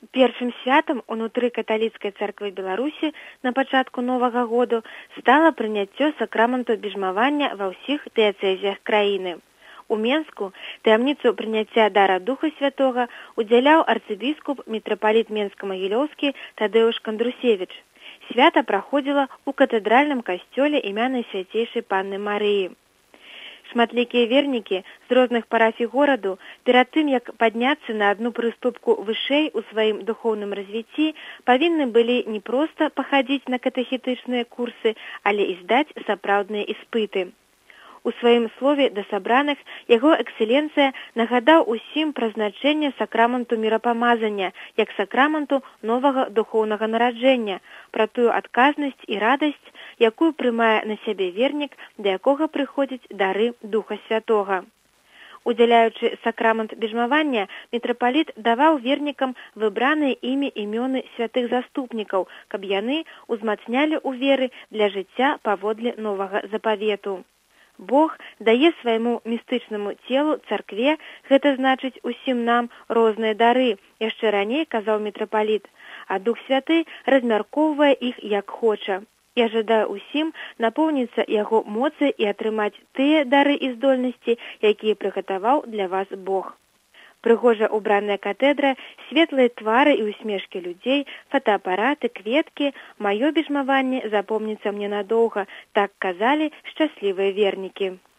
Першым святам унутры каталіцкай царквы Беларусі на пачатку Новага году стала прыняццё сакраменту бежмавання ва ўсіх дыяцэзіях краіны. У Менску таямніцу прыняцця дара Духа Святога удзяляў арцыбіскуп мітрапаліт Менска-Магілёўскі Тадэуш Кандрусевіч. Свята праходзіла ў катэдральным касцёле імя Найсвяцейшай Панны Марыі. Шматлікія вернікі з розных парафій гораду перад тым, як падняцца на адну прыступку вышэй у сваім духоўным развіцці, павінны былі не проста пахадзіць на катэхетычныя курсы, але і здаць сапраўдныя іспыты. У сваім слове да сабраных яго эксцэленцыя нагадаў усім пра значэнне сакраменту мірапамазання як сакраменту новага духоўнага нараджэння, пра тую адказнасць і радасць, якую прымае на сябе вернік, да якога прыходзяць дары Духа Святога. Удзяляючы сакрамент бежмавання, мітрапаліт даваў вернікам выбраныя імі імёны святых заступнікаў, каб яны узмацнялі ў веры для жыцця паводле новага запавету. Бог дае свайму містычнаму целу царкве, гэта значыць усім нам розныя дары, яшчэ раней казаў мітрапаліт, а Дух Святы размяркоўвае іх як хоча. Я жадаю усім напоўніцца яго моцы і атрымаць тыя дары і здольнасці, якія прыгатаваў для вас Бог. Прыгожа убраная катедра, светлыя твары і усмешкі людзей, фотоапараты, кветкі, маё бежмаванне запомніцца мне надоўга, так казалі шчаслівыя вернікі.